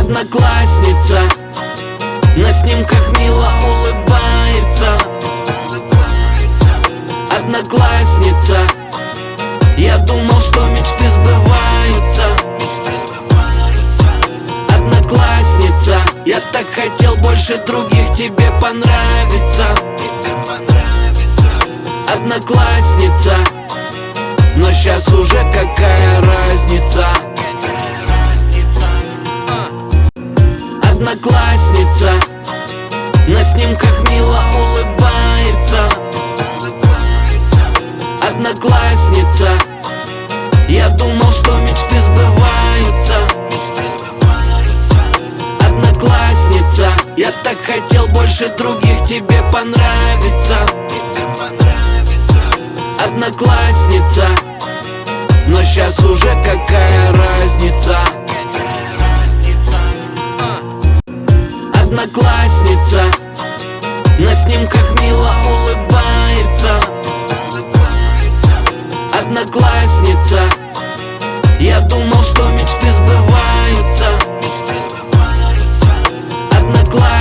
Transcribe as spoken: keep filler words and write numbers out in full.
Одноклассница на снимках мило улыбается. Одноклассница, я думал, что мечты сбываются. Одноклассница, я так хотел больше других тебе понравиться. Одноклассница, но сейчас уже какая разница. Одноклассница на снимках мило улыбается. Одноклассница, я думал, что мечты сбываются. Одноклассница, я так хотел больше других тебе понравиться. Одноклассница, но сейчас уже какая разница.